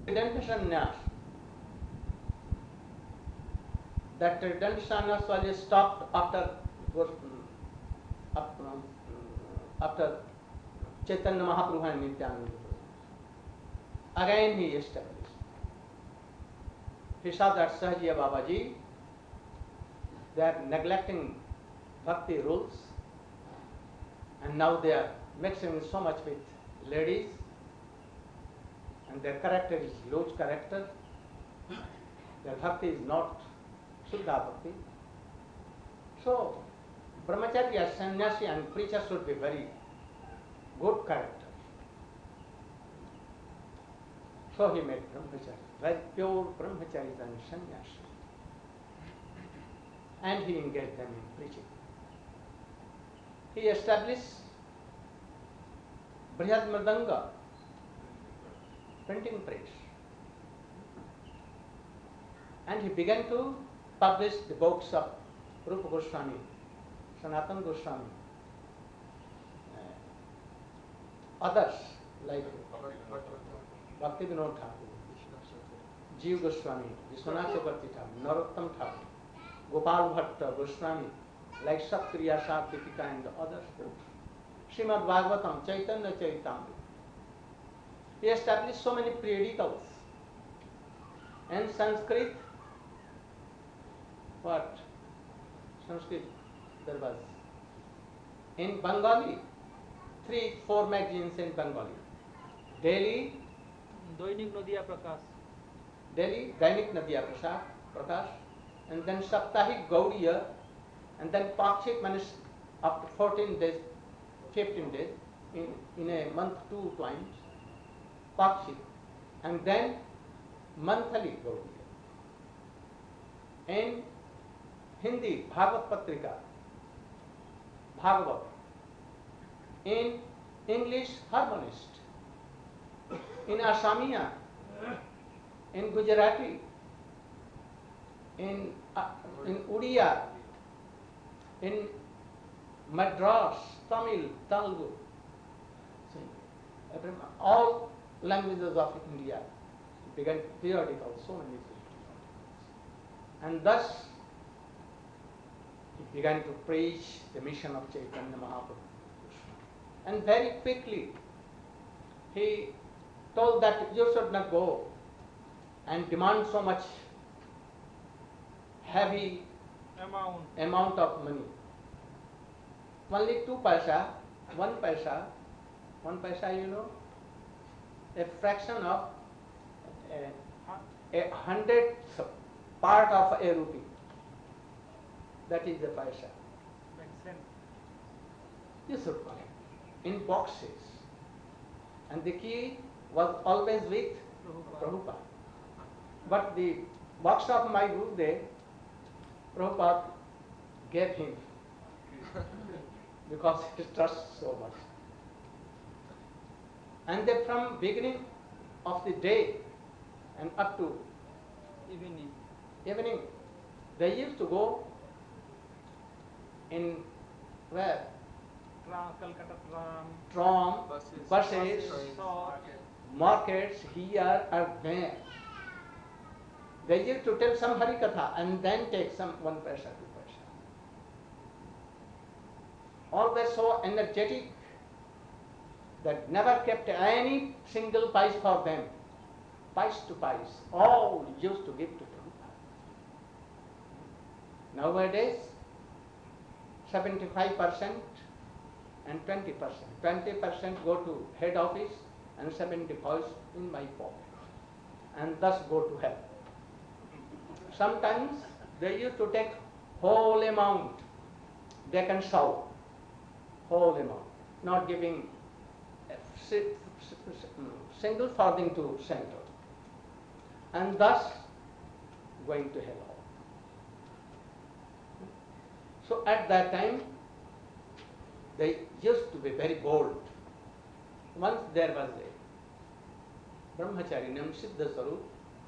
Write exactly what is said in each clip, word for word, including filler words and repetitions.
Trident sannyas. That Trident sannyas was stopped after after Chaitanya Mahaprabhu and Nityananda. Again he established. He saw that Sahajiya Babaji, they are neglecting bhakti rules, and now they are mixing so much with ladies, and their character is loose character. Their bhakti is not Shuddha bhakti. So, brahmacharya, sannyasi and preacher should be very good character. So he made brahmachari, very pure brahmacharis and sannyasi. And he engaged them in preaching. He established Brihad Mridanga printing press. And he began to publish the books of Rupa Goswami, Sanatana Goswami, uh, others like Bhakti Vinod Thakur, Jeev Goswami, Vishwanath Chakravarti Thakur, Narottam Thakur, Gopal Bhatta Goswami, like Saptriya Sarthipika and the others books. Srimad Bhagavatam, Chaitanya Charitamrita. He established so many periodicals. And Sanskrit, what? Sanskrit, there was. In Bengali, three, four magazines in Bengali. Daily, Dainik Nadia Prakash. Daily, Dainik Nadia Prakash, Prakash, and then Saptahik Gaudiya, and then Pakshit Manish after fourteen days, fifteen days, in, in a month two times, Pakshit, and then monthly Gaudiya. In Hindi, Bhagavat Patrika, Bhagavat. In English, Harmonist. In Assamiya, in Gujarati, in, uh, in Udiya, in Madras, Tamil, Telugu, all languages of India began periodicals, so many periodicals. And thus he began to preach the mission of Chaitanya Mahaprabhu. And very quickly he told that you should not go and demand so much heavy Amount. amount of money. Only two paisa, one paisa, one paisa, you know, a fraction of a, a hundredth part of a rupee. That is the paisa. Makes sense. You should collect in boxes. And the key was always with Prabhupada. Prabhupada. But the box of my Gurudev, Prabhupada gave him because he trusts so much. And then from beginning of the day and up to Evening. evening, they used to go in where? Tram, Calcutta tram. Tram, Buses. buses, Shop. markets here or there. They used to tell some Harikatha and then take some one paisa, two paisa. Always so energetic that never kept any single pice for them. Pice to pice, all used to give to Prabhupada. Nowadays, seventy-five percent and twenty percent. twenty percent go to head office and seventy-five in my pocket, and thus go to hell. Sometimes they used to take whole amount, they can show whole amount, not giving a si- si- single farthing to center, and thus going to hell. So at that time, they used to be very bold. Once there was a brahmachari named Siddha Sarup.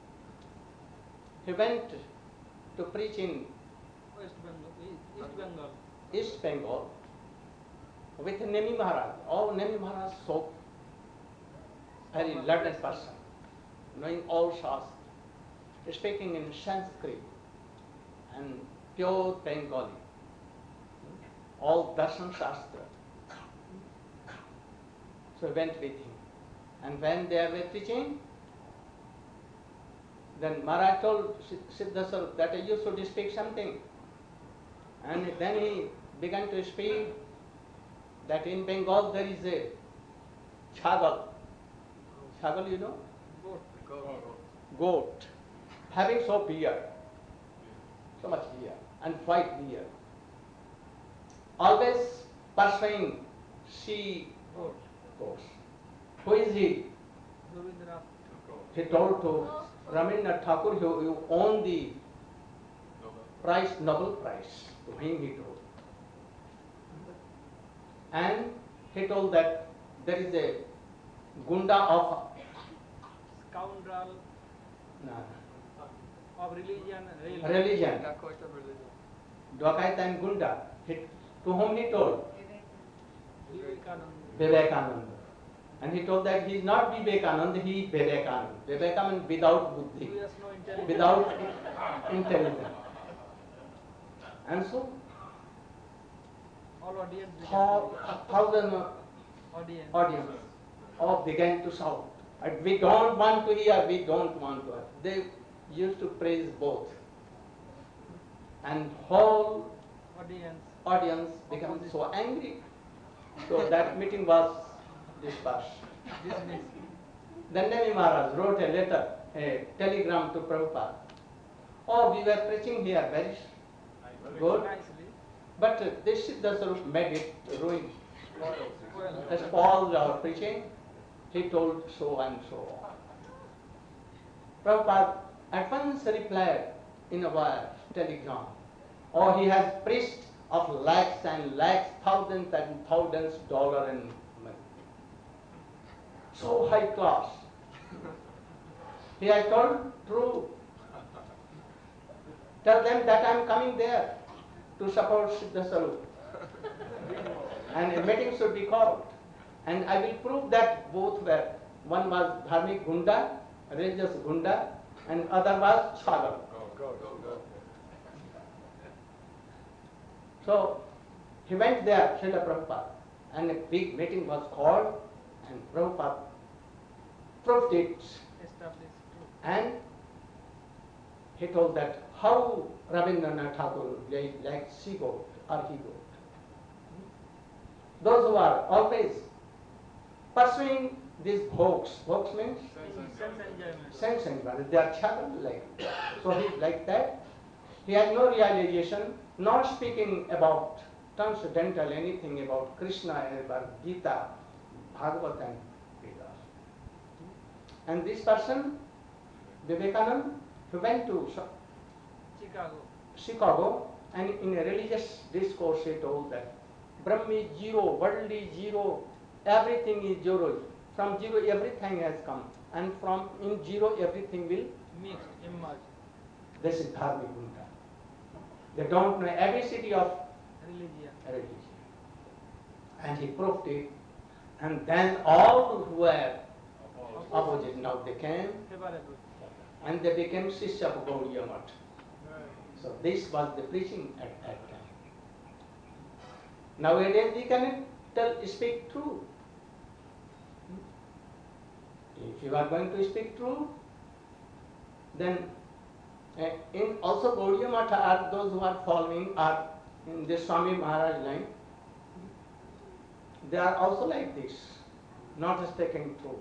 He went to preach in West Bengal. East Bengal. East Bengal with Nemi Maharaj. Oh, Nemi Maharaj, so very learned person, knowing all Shastra, speaking in Sanskrit and pure Bengali, all Darshan Shastra. So I went with him. And when they were teaching, then Maharaj told Siddhasarup that you should speak something. And then he began to speak that in Bengal there is a chagal. Chagal, you know? Goat. Goat. Having so beard, so much beard, and white beard. Always pursuing she Goat. goats. Who is he? Rabindranath. He told to Rabindranath Thakur, you, you own the prize, Nobel Prize. To him he told. And he told that there is a gunda of Scoundrel no, of religion. religion, Dwakait and Gunda. He, to whom he told? Vivekananda. Vivekananda. And he told that he is not Vivekananda, he is Vivekananda. Vivekananda without buddhi, Who has no intelligence. without intelligence. And so, All audience. began thou- to- thousand Audience. audience all began to shout. And we don't want to hear, we don't want to hear. They used to praise both. And whole Audience. audience became so angry. So that meeting was dispersed. Dismissed. Dandami Maharaj wrote a letter, a telegram to Prabhupada. Oh, we were preaching here very good, Nicely. but uh, this Siddhasarup made it ruin. Well, Spoiled our preaching. He told so and so. Prabhupada at once replied in a wire, telegram. Oh, he has preached of lakhs and lakhs, thousands and thousands dollar and money. So high class. He has told true. Tell them that I am coming there to support Siddhasarup. And a meeting should be called. And I will prove that both were, one was Dharmic Gunda, religious Gunda, and other was Chagal. So he went there, Srila Prabhupada, and a big meeting was called, and Prabhupada proved it. established truth. And he told that how Rabindranath Tagore like, like she-goat or he-goat. Those who are always pursuing these bhogs, bhogs means Sense enjoyment. sense enjoyment, they are channeled like that. So he like that. He had no realization, not speaking about transcendental anything about Krishna, about Gita, Bhagavad and Vedas. And this person, Vivekananda, he went to Chicago. Chicago, and in a religious discourse he told that Brahma is zero, world is zero, everything is zero. From zero everything has come, and from in zero everything will. Mixed. Emerged. This is Dharmic Gunda. They don't know A B C D of Religion. religion. And he proved it, and then all who were opposite now they came, Favorable. and they became Sishya of Gaudiya Math. So this was the preaching at that time. Nowadays we cannot tell, speak true. If you are going to speak true, then uh, in also Gaudiya Math are those who are following are in the Swami Maharaj line. They are also like this, not speaking true.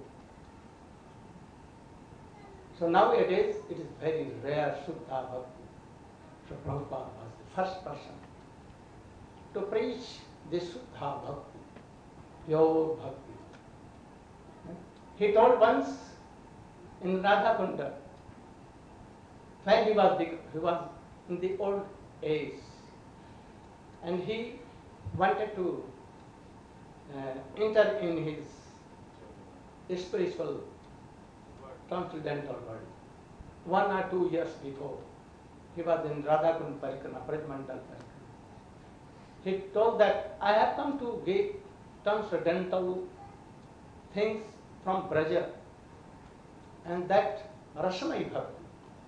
So nowadays it is very rare Shuddha Bhakti. So Prabhupada was the first person to preach this Shuddha Bhakti, pure Bhakti. He told once in Radha Kunda, when he was, big, he was in the old age, and he wanted to uh, enter in his spiritual transcendental world. One or two years before, he was in Radhakund Parikrama, Brajmandal Parikrama. He told that I have come to get transcendental things from Braja, and that Rasamai Bhakti,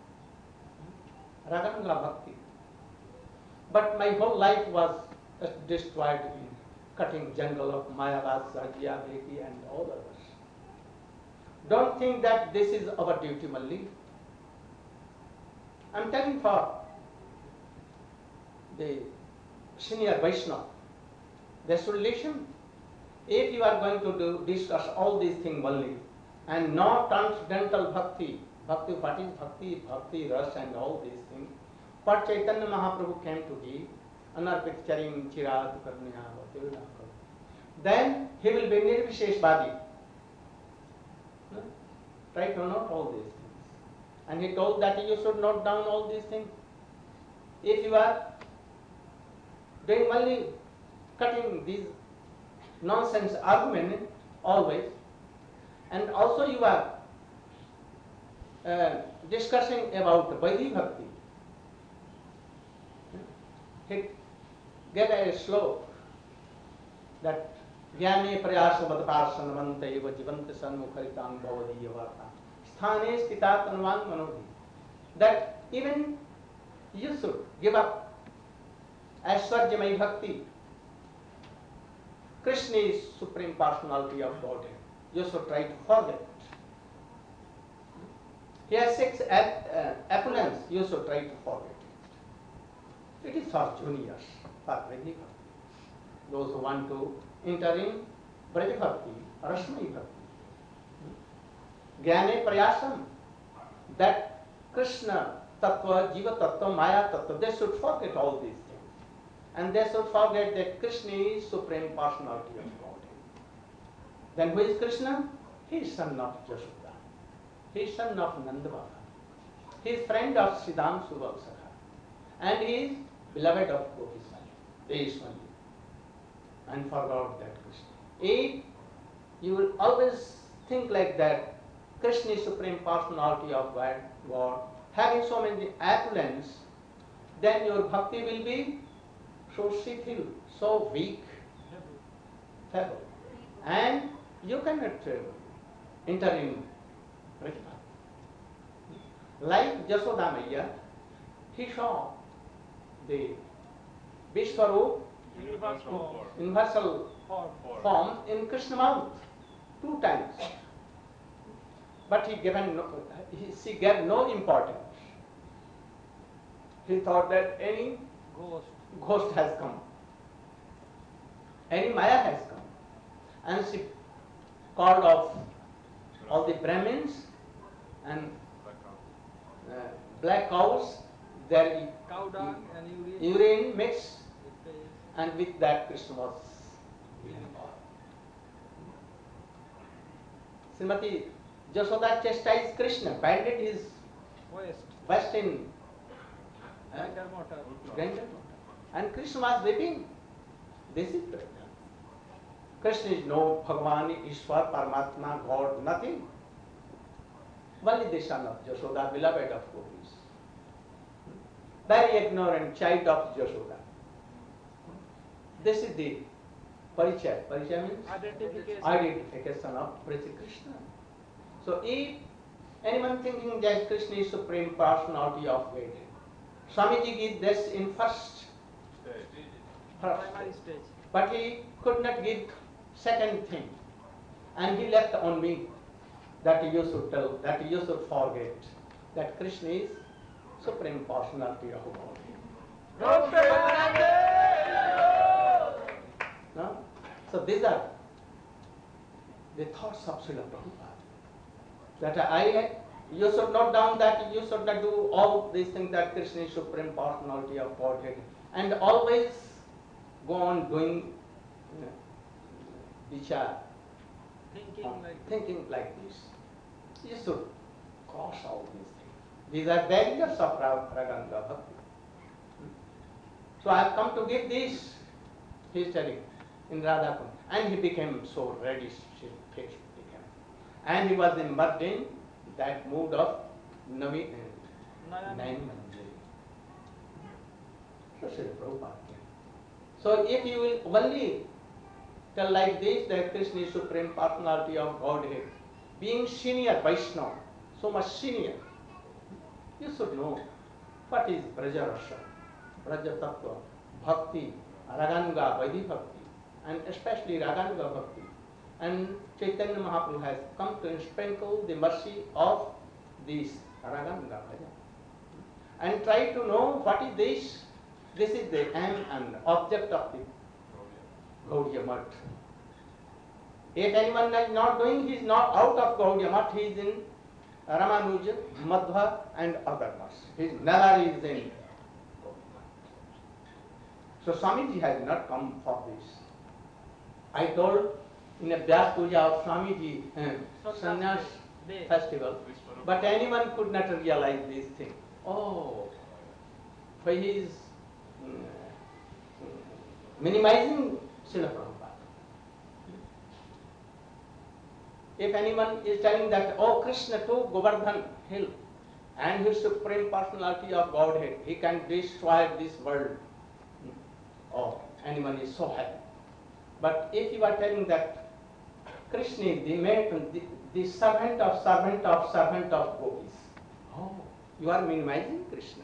Raganga Bhakti. But my whole life was uh, destroyed in cutting jungle of Mayavad, Sajya, Bheki and all others. Don't think that this is our duty, Malli. I'm telling for the senior Vaishnava, they should listen. If you are going to do discuss all these things, Malli, and not transcendental bhakti, bhakti, what is bhakti, bhakti, ras and all these things, what Chaitanya Mahaprabhu came to give, anarpit charim chirad karniya bhakti, then he will be nirvisheshvadi. No? Try to note all these things. And he told that you should note down all these things. If you are doing only cutting these nonsense argument always, and also you are uh, discussing about Vaidhi Bhakti. He gave a sloka that Jnane prayasa vadparsanamanta eva jivanta sanmukharitam bhavadiya varta sthane stita tanvan manodhi. That even you should give up Aishwarjamai Bhakti. Krishna is Supreme Personality of Godhead. You should try to forget. He has six uh, opulence. You should try to forget it. It is for juniors, for Vaidhi Bhakti. Those who want to enter in Braja Bhakti, Rasmai Bhakti. Jnane Prayasam. That Krishna Tattva, Jiva Tattva, Maya Tattva, they should forget all these things. And they should forget that Krishna is Supreme Personality of Godhead. Then who is Krishna? He is son of Jashoda. He is son of Nandababa. He is friend of Siddham Subhaksakha. And he is beloved of Gopiswami, Deveswami. And forgot that Krishna. If you will always think like that, Krishna is Supreme Personality of God, God, having so many opulence, then your bhakti will be so shithil, so weak, feeble. And you cannot uh, enter in Braja Bhakti. Like Jashoda Maiya, he saw the Vishwarup, Universal universal form. form in Krishna mouth two times. But he given no, he, she gave no importance. He thought that any Ghost. ghost has come, any Maya has come, and she called off all the Brahmins and uh, black cows, their Cow dung and urine. urine mixed, With the- and with that Krishna was being born. Srimati Jashoda chastised Krishna, banded his Waste. breast in uh, Grinder motor. grinder. And Krishna was weeping. This is Krishna. Krishna is no Bhagavan, Ishwar, Paramatma, God, nothing. Only the son of Jashoda, beloved of gopis. Very ignorant child of Jashoda. This is the Parichaya. Parichaya means Identification. identification of Prachi Krishna. So if anyone thinking that Krishna is Supreme Personality of Godhead, Swamiji gives this in first, first Primary stage. but he could not give second thing, and he left on me that you should tell, that you should forget that Krishna is Supreme Personality of Godhead. No? So these are the thoughts of Srila Prabhupada. That I, you should note down that you should not do all these things that Krishna is Supreme Personality of Godhead, and always go on doing you know, vichar, Thinking uh, like thinking like this. You should cross all these things. These are barriers of Ra- Raganga Bhakti. So I have come to give this, he is telling, in Radhakund. And he became so reddish, his face became. And he was immersed in that mood of Navi Nayan. Nayan Manjari. So Srila Prabhupada came. So if you will only tell like this that Krishna is Supreme Personality of Godhead, being senior Vaishnava, so much senior. You should know what is Braja Rasa, Braja Tattva, Bhakti, Raganuga, Vaidhi Bhakti, and especially Raganuga Bhakti. And Chaitanya Mahaprabhu has come to sprinkle the mercy of these Raganuga Bhajan. And try to know what is this. This is the aim and object of the Gaudiya Math. If anyone is not doing, he is not out of Gaudiya Math, he is in Ramanuja, Madhva and other maths. He is never is in. So Swamiji has not come for this. I told in a Vyas Puja of Swamiji uh, Sannyas festival, but anyone could not realize this thing. Oh, for he is uh, minimizing Srila Prabhupada. If anyone is telling that, oh, Krishna took Govardhan hill and his supreme personality of Godhead, he can destroy this world. Oh, anyone is so happy. But if you are telling that Krishna is the, the, the servant of servant of servant of gopis, oh, you are minimizing Krishna.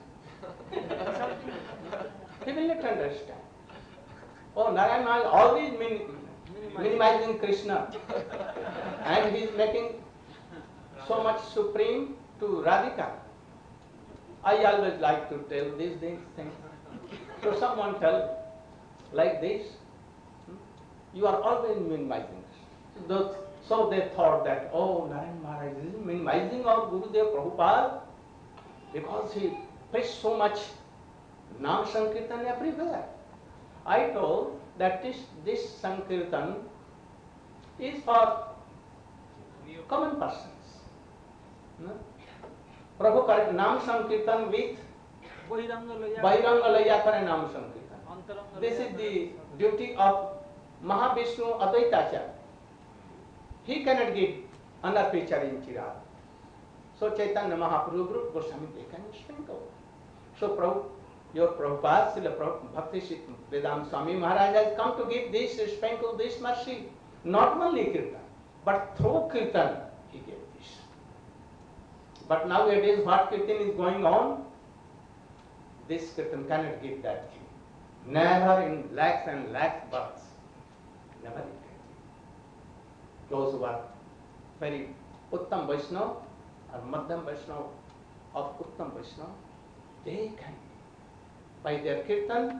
He will not understand. Oh, Narayana is always min minimizing Krishna. And he is making so much supreme to Radhika. I always like to tell these things. So someone tell like this, you are always minimizing. So they thought that, oh, Narayana Maharaj is minimizing our Gurudev Prabhupada because he preached so much Nam Sankirtan everywhere. I told that this, this Sankirtan is for common persons. No? Prabhu correct Nam Sankirtan with Bahiranga Laya Kare Nam Sankirtan. This is the duty of Mahavishnu Advaitacharya. He cannot give Anarpichari in Chirag. So Chaitanya Mahaprabhu Guru Goswami, they can sprinkle. So Prabhu, your Prabhupada, Srila Prabhupada, Bhakti Vedanta Swami Maharaj has come to give this, sprinkle this mercy. Not only Kirtan, but through Kirtan he gave this. But nowadays what Kirtan is going on, this Kirtan cannot give that thing. Never in lakhs and lakhs births. Never it can give. Those who are very Uttam Vaishnava or Madhyam Vaishnava of Uttam Vaishnava, they can give. By their Kirtan.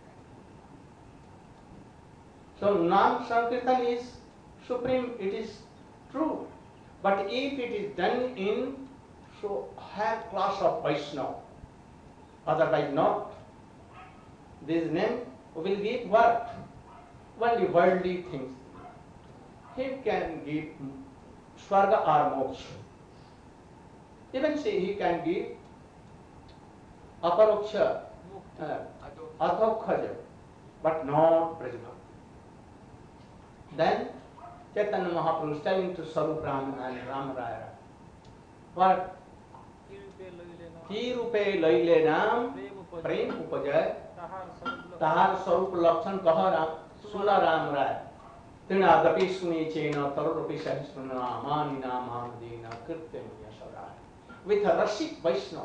So Nam Sankirtan is supreme, it is true. But if it is done in so high class of Vaishnava, otherwise not, this name will give what? Only worldly things. He can give Swarga or Moksha. Even say he can give Aparoksha, uh, Adhokhaja, but not Brajabhakti. Then Chaitanya Mahaprabhu is telling to Sarup Ram and Ram Raya, what? Ki rupe laile nam prem upajay tahar sarup lakshan kaha ram suna Ram Raya tina dapi suni chena tarupi sahisrana mani namanadina kirtem yasarai. With a Rashik Vaishnava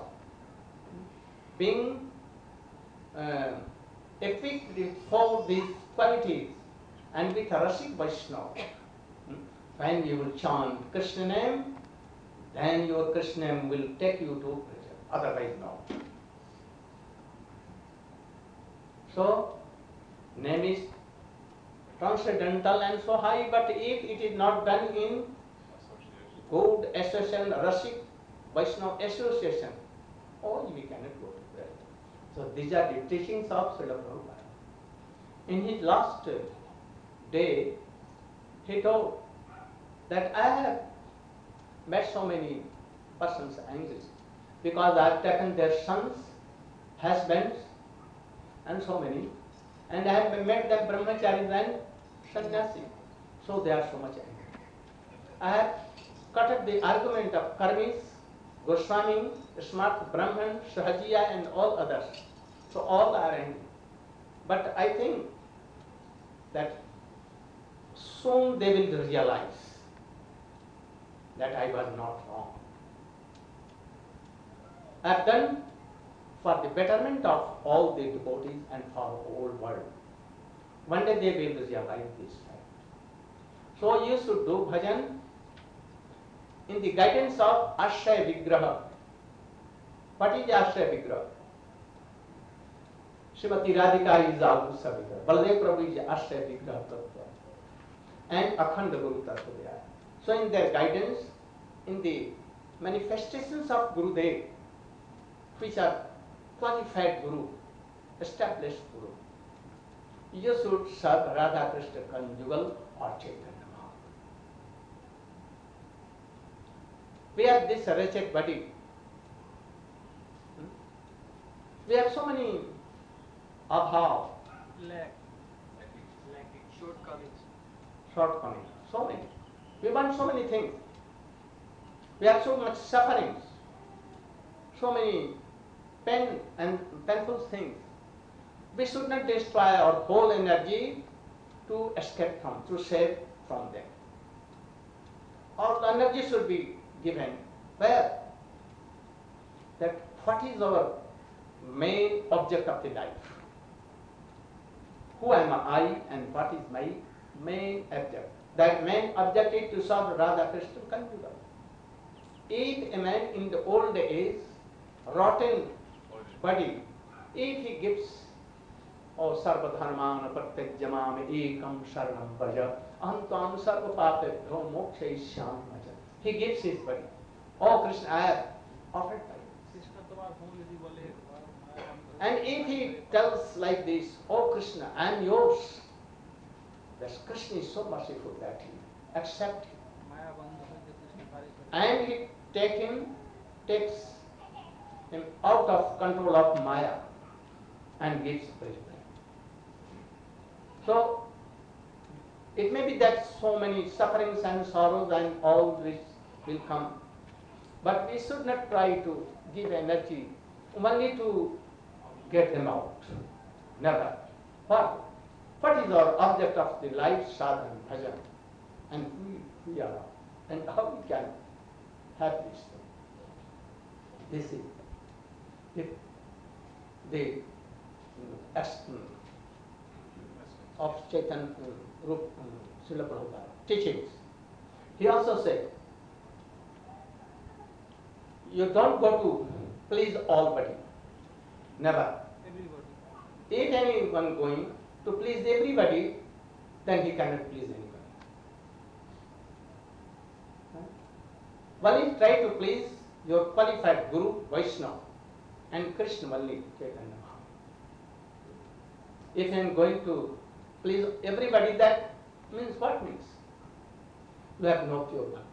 being uh, equipped with all these qualities, and with a Rashik Vaishnava, when you will chant Krishna name, then your Krishna name will take you to pleasure, otherwise no. So, name is transcendental and so high, but if it is not done in good association, Rashik Vaishnava association, oh, we cannot go to that. So these are the teachings of Srila Prabhupada. In his last day, he told that I have met so many persons angry because I have taken their sons, husbands, and so many, and I have met them brahmacharis and sannyasi. So they are so much angry. I have cut up the argument of Karmis, Goswami, Smart, Brahman, Sahajiya, and all others. So all are angry. But I think that soon they will realize that I was not wrong. are done for the betterment of all the devotees and for the whole world. One day they will realize this fact. So you should do bhajan in the guidance of Ashray Vigraha. What is Ashray Vigraha? Srimati Radhika is also Vigraha. Baladev Prabhu is Ashray Vigraha Tattva. And Akhanda Guru Tattva they are. So in their guidance, in the manifestations of Gurudev, which are qualified Guru, established Guru, you should serve Radha Krishna conjugal or Chaitanya Mahaprabhu. We have this wretched body. Hmm? We have so many abhav, Lack. Lacking. Shortcomings. shortcomings, so many. We want so many things. We have so much sufferings, so many pain and painful things. We should not destroy our whole energy to escape from, to save from them. All the energy should be given where? That what is our main object of the life? Who am I and what is my main object? That main object is to serve Radha Krishna conjugal. If a man in the old age, rotten body, if he gives, O sarva dharmana pratyajamam ekam sharanam bhaja aham tvam sarva papebhyo mokshayishyami maja. He gives his body. Oh Krishna, I have offered my body. And if he tells like this, oh Krishna, I am yours, that Krishna is so merciful that he accepts him. And he take him, takes him out of control of Maya and gives praise. So it may be that so many sufferings and sorrows and all this will come, but we should not try to give energy only to get them out. Never. What? What is our object of the life, sadhana, bhajan? And we, we are, and how we can have this thing? This is the, the uh, of Chaitanya Rup Srila Prabhupada teachings. He also said, you don't go to please all body. Never. Everybody. If anyone going to please everybody, then he cannot please anybody. Only try to please your qualified Guru, Vaishnava, and Krishna only, Chaitanya Mahaprabhu. If I am going to please everybody, that means what means? We have no pure bhakti.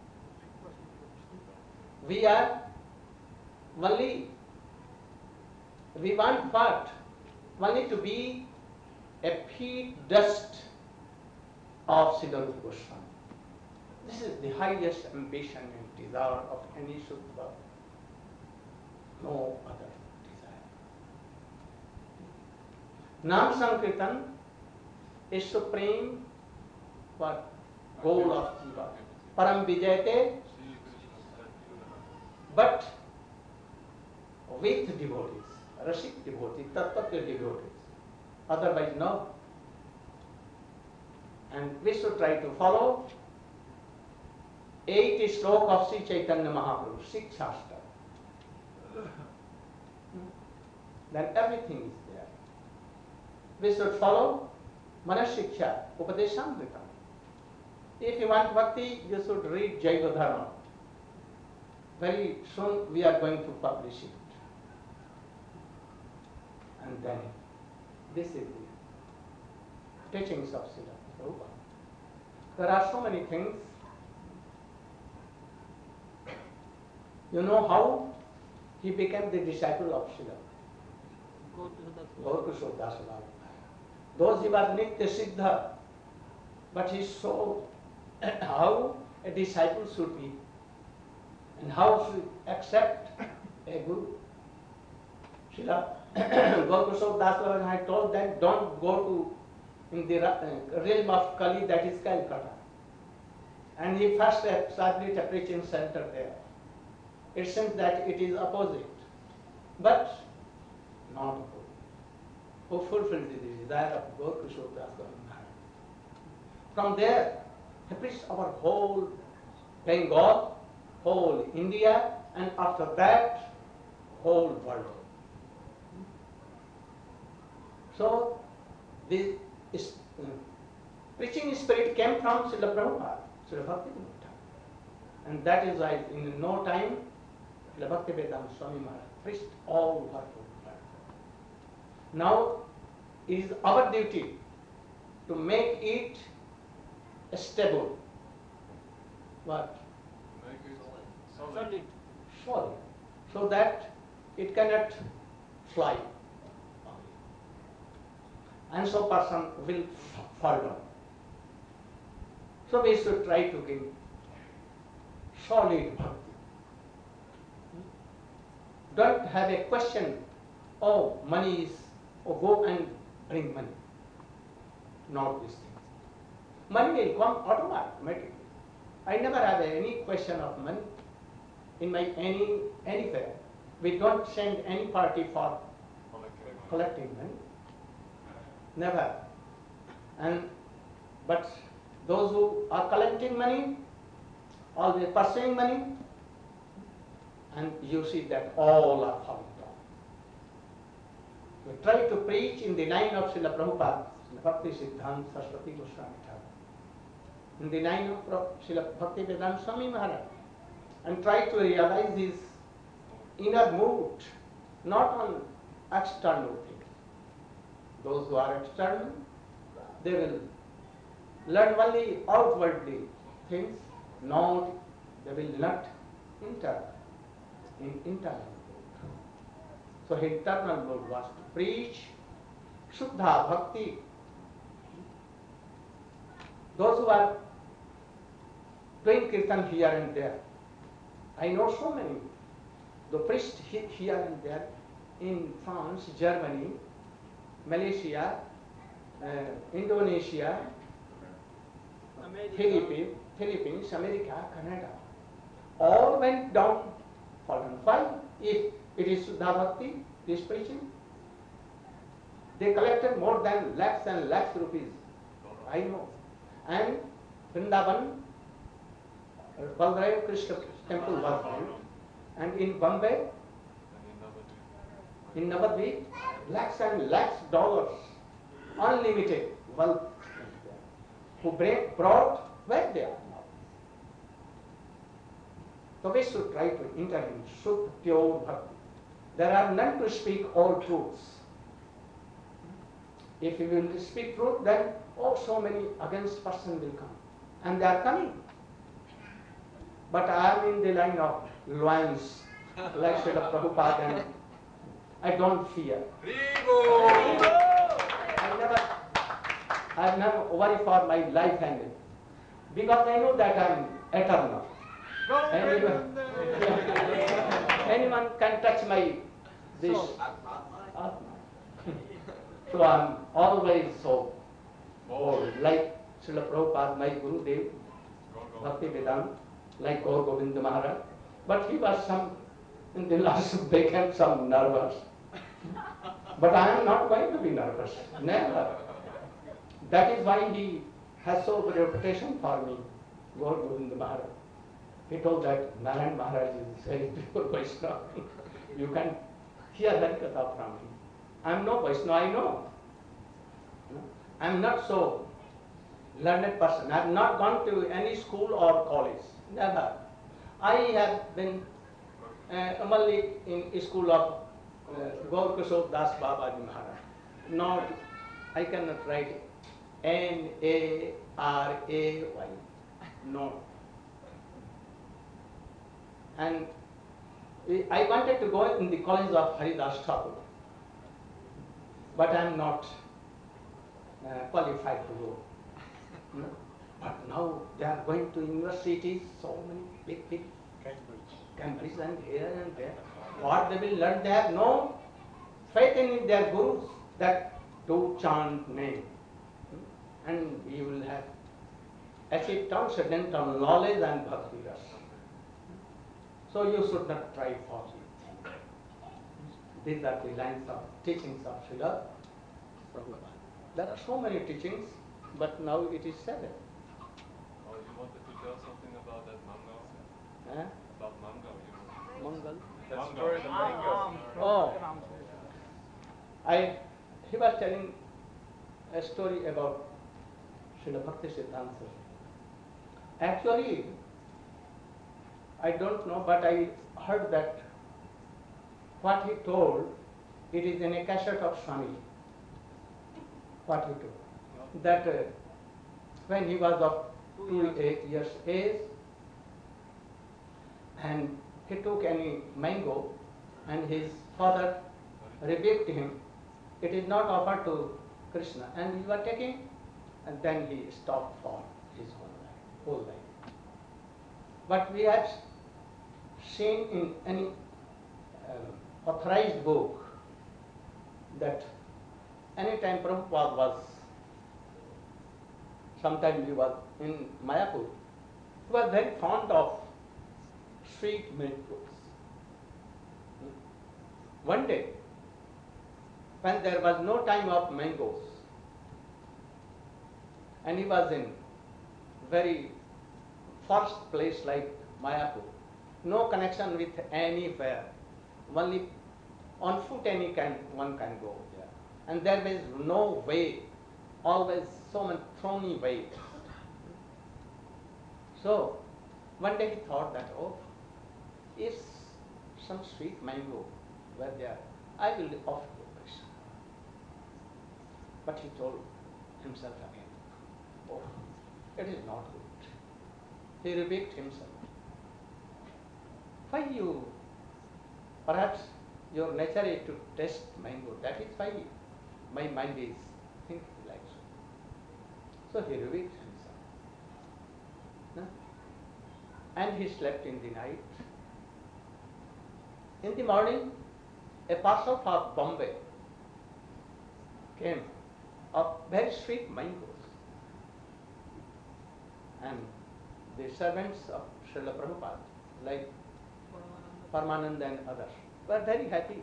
We are only, we want what? Only to be a feet dust of Siddhartha Goswami. This is the highest ambition and desire of any Shuddha. No other desire. Nam Sankirtan is supreme what? Goal of Jiva. Param Vijayate, but with devotees, Rashik devotees, Tattva devotees. Otherwise, no. And we should try to follow eight slok of Sri Chaitanya Mahaprabhu, six Shastra. Then everything is there. We should follow Manashiksha, Upadeshamrita. If you want bhakti, you should read Jaiva Dharma. Very soon we are going to publish it. And then this is the teachings of Srila Prabhupada. There are so many things. You know how he became the disciple of Srila Gaur Das Baba. Though he was Nitya Siddha, but he saw how a disciple should be and how should accept a guru. Srila Gaur Das Baba had told that don't go to in the realm of Kali, that is Calcutta. And he first established a preaching center there. It seems that it is opposite. but not who, who fulfilled the desire of Gaur Kishore Das Goswami Maharaj. From there, he preached our whole Bengal, whole India, and after that, whole world. So, the is, uh, preaching spirit came from Srila Prabhupada, Srila Bhaktivinoda Thakur. And that is why in no time, Srila Bhaktivedanta Swami Maharaj preached all over the world. Now, it is our duty to make it stable. What? Make it Solid. Solid. So that it cannot fly. And so person will fall down. So we should try to give solid bhakti. Don't have a question, oh, money is, oh, go and bring money. Not this thing. Money will come automatically. I never have any question of money in my any anywhere. We don't send any party for collecting money. Never. And but those who are collecting money, always pursuing money, and you see that all are falling down. We try to preach in the line of Srila Prabhupada, Srila Bhakti Siddhanta Saraswati Goswami Thakur, in the line of Srila Bhaktivedanta Swami Maharaj, and try to realize his inner mood, not on external things. Those who are external, they will learn only outwardly things, not, they will not enter in internal mood. So his internal mood was to preach Shuddha Bhakti. Those who are doing kirtan here and there, I know so many, the priests here and there in France, Germany, Malaysia, uh, Indonesia, America. Philippines, Philippines, America, Canada, all went down, fallen. Why? If it is Shuddha Bhakti, this preaching, they collected more than lakhs and lakhs rupees. I know. And Vrindavan, Baldev Krishna temple was built, and in Bombay, in Navadvip, lakhs and lakhs dollars, unlimited wealth, who brought where they are now. So we should try to enter in Shuddha, pure bhakti. There are none to speak all truths. If you will speak truth, then oh, so many against person will come, and they are coming. But I am in the line of loyance, like Srila Prabhupada, and I don't fear. I never, I never worry for my life handle, because I know that I am eternal. Anyone, anyone can touch my this Atma. So I am always so bold, like Srila Prabhupada, my Guru Dev, Bhaktivedanta, like Gaur Govinda Maharaj. But he was some, in the last became some nervous. But I am not going to be nervous, never. That is why he has so good reputation for me, Gaur Govinda Maharaj. He told that Narayan Maharaj is very pure Vaishnava. You can hear Harikatha from him. I am no Vaishnava, I know. I am not so learned person. I have not gone to any school or college. Never. I have been uh, only in school of uh, Gaur Kishore Das Babaji Maharaj. Not, I cannot write N A R A Y. No. And I wanted to go in the college of Haridas Thakur, but I am not uh, qualified to go. No. But now they are going to universities, so many big, big Cambridge. Cambridge and here and there. What they will learn, they have no faith in their gurus that do chant name. And we will have achieved transcendental knowledge and bhakti rasa. So you should not try for it. These are the lines of teachings of Srila Prabhupada. There are so many teachings, but now it is seven. Oh, you wanted to tell something about that mango? Eh? About mango, you Mangal. The Mango. story of the Ah, mango. Um, Oh. I, he was telling a story about Srila Bhakti Siddhanta Saraswati. Actually, I don't know, but I heard that what he told, it is in a cassette of Swami. What he told. That uh, when he was of two eight years age, and he took any mango, and his father rebuked him. It is not offered to Krishna, and he was taking, and then he stopped for his whole life. Whole life. But we have seen in any uh, authorized book that anytime Prabhupada was, sometime he was in Mayapur, he was very fond of sweet mangoes. One day, when there was no time of mangoes, and he was in very first place like Mayapur, no connection with anywhere, only on foot any can one can go there, and there was no way, always so many thorny ways. So one day he thought that, oh, if some sweet mango were there, I will offer to Krishna. But he told himself again, oh, it is not good. He rebuked himself. Why you, perhaps your nature is to taste mango, that is why my mind is thinking like so. So he rebuked himself. Huh? And he slept in the night. In the morning, a parcel from Bombay came of very sweet mangoes. And the servants of Srila Prabhupada, like Paramananda and others, were very happy.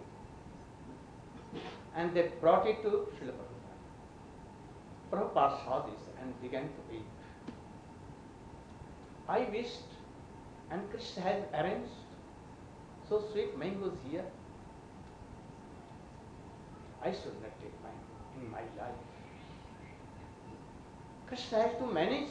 And they brought it to Srila Prabhupada. Prabhupada saw this and began to weep. I wished, and Krishna has arranged so sweet mangoes here. I should not take mango in my life. Krishna has to manage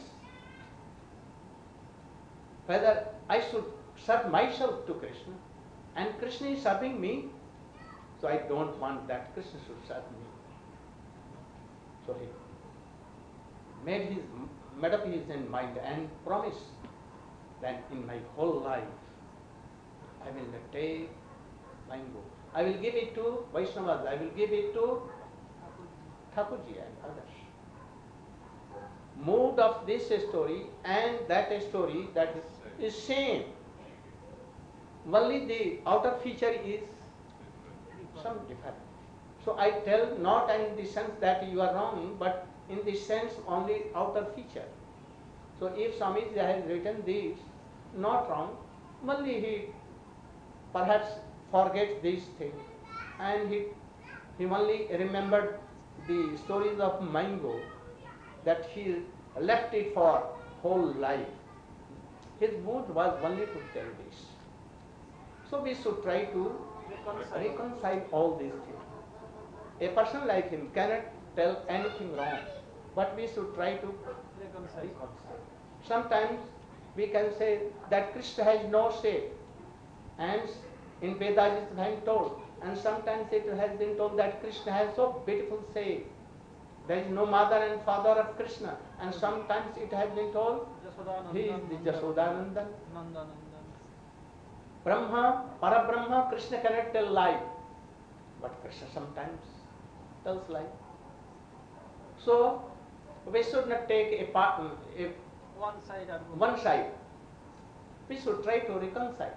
whether I should serve myself to Krishna, and Krishna is serving me, so I don't want that Krishna should serve me. So he made his made up his in mind and promised that in my whole life I will not take mango. I will give it to Vaishnavas, I will give it to Thakurji and others. Mood of this story and that story, that is, is same. Only the outer feature is some different. So I tell not in the sense that you are wrong, but in the sense only outer feature. So if Swamiji has written this, not wrong, only he perhaps forgets these things, and he he only remembered the stories of mango, that he left it for whole life. His mood was only to tell this. So we should try to reconcile, reconcile all these things. A person like him cannot tell anything wrong, but we should try to reconcile. reconcile. Sometimes we can say that Krishna has no say, and in Vedas it has been told, and sometimes it has been told that Krishna has so beautiful say. There is no mother and father of Krishna, and sometimes it has been told he is the Jashodanandan. Brahma, Parabrahma, Krishna cannot tell lie, but Krishna sometimes tells lie. So we should not take a part, a one side or one side. We should try to reconcile.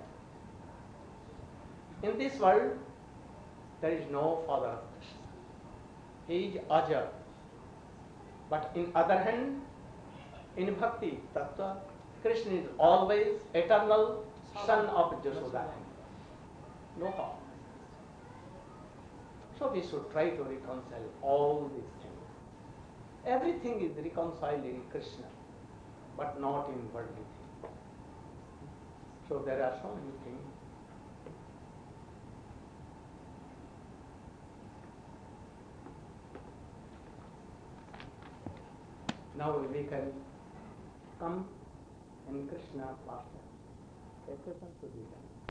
In this world, there is no father of Krishna. He is Ajar. But in other hand, in Bhakti Tattva, Krishna is always eternal son of Jashoda. No harm. So we should try to reconcile all these things. Everything is reconciled in Krishna, but not in worldly things. So there are so many things. Now we can come in Krishna faster. A question to be done.